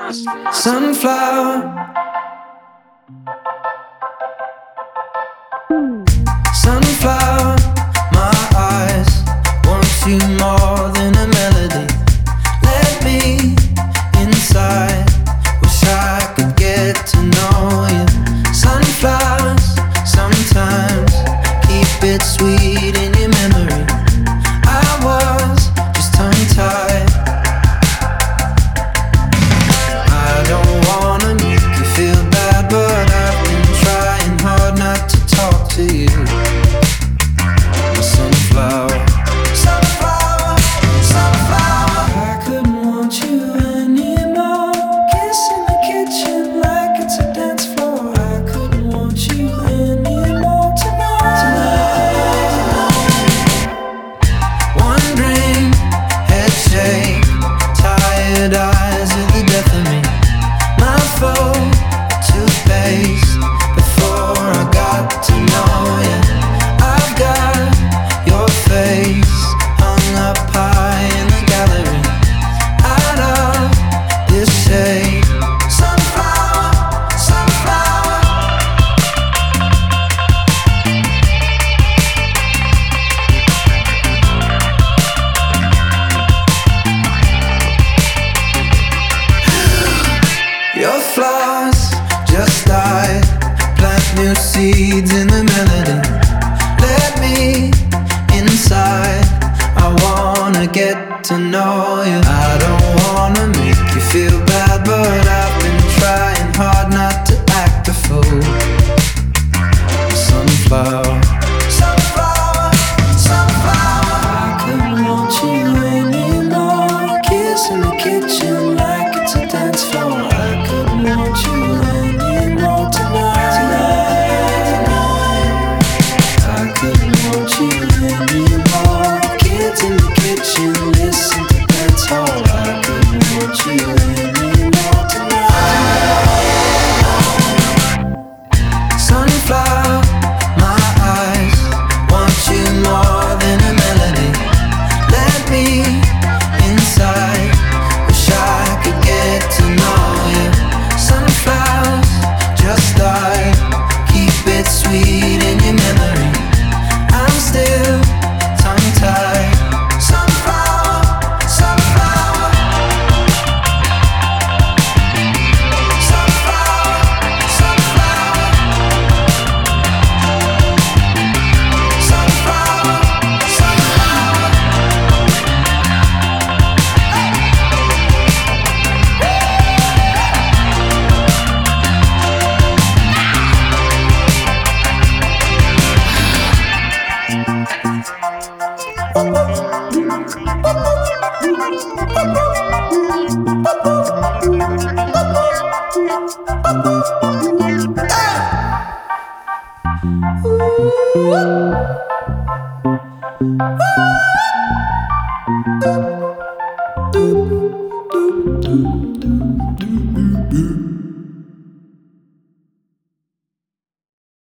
Sunflower, sunflower, my eyes want you more than a melody. Let me inside, wish I could get to know you. Sunflowers, sometimes keep it sweet in your memory. I was just tongue-tied. I don't wanna make you feel bad, but I've been trying hard not to talk to you. Sunflower, sunflower, sunflower. I couldn't want you anymore. Kiss in the kitchen like it's a dance floor. I couldn't want you anymore tonight. Wondering, head shake, tired eyes are the death of me. My foe, toothpaste, before I got to know you. I've got your face hung up high in the gallery. Out of this shade, sunflower, sunflower. Your flaws just died. Plant new seeds in the melody. Let me inside. I wanna get to know you. I don't wanna make you feel bad, but I've been trying hard not to act a fool. Sunflower, sunflower, sunflower. I couldn't want you anymore. Kiss in the kitchen like it's a dance floor. I couldn't want you anymore tonight. I couldn't want you anymore. Kids in the kitchen listen to dance hall. I couldn't want you anymore tonight. Sunflower, my eyes want you more than a melody. Let me inside, wish I could get to know you. Sunflowers just died, keep it sweet in your memory. I'm still tongue-tied. Sunflower, sunflower, sunflower, sunflower, sunflower, sunflower. Ooh.